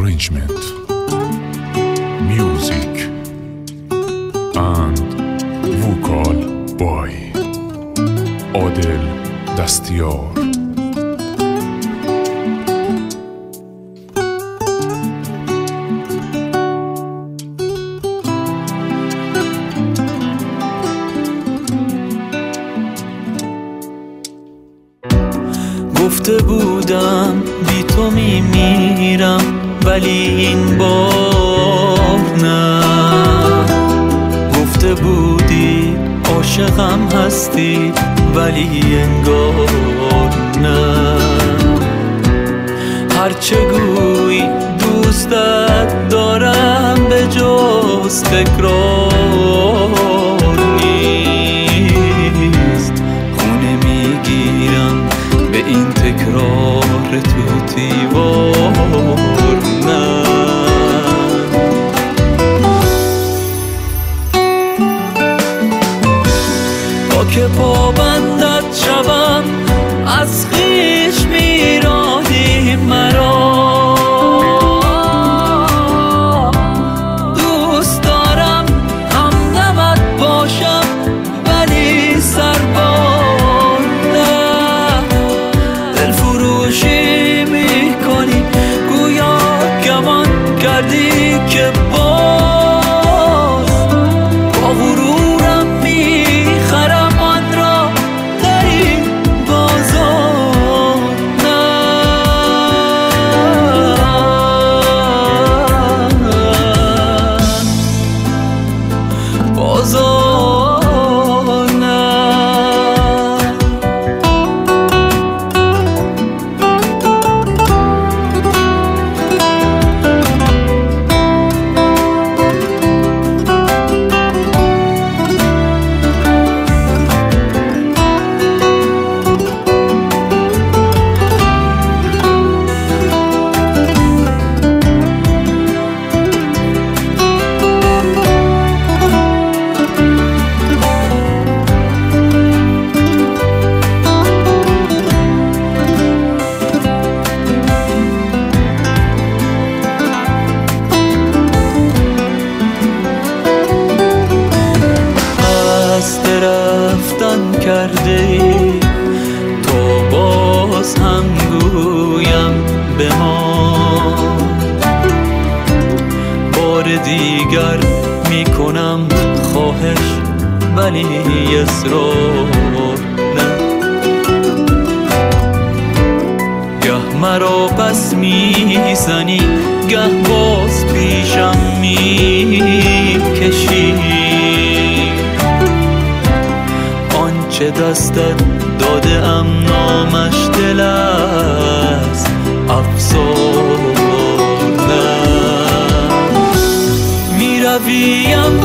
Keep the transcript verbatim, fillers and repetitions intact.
arrangement, music and vocal by عادل دستیار. گفته بودم بی تو میمیرم ولی این بار نه. گفته بودی عاشقم هستی ولی انگار نه. هرچه گویی دوستت دارم به جز تکرار نیست. خونه میگیرم به این تکرار تو دیوار نه. با که پابندت شوم از خویش میرانی مرا. دوست دارم همدمت باشم ولی سربار نه. دلفروشی میکنی گویا گمان کردی که باز با غرورم میخرم آن را در این بازار نه. بازار نه. رفتن کرده ای تو باز هم گویم به ما. بار دیگر میکنم خواهش ولی اصرار نه. گه مرا پس میزنی گه باز پیشم میکشی. چه دستت داده ام نامش دل است افسانه. میرویم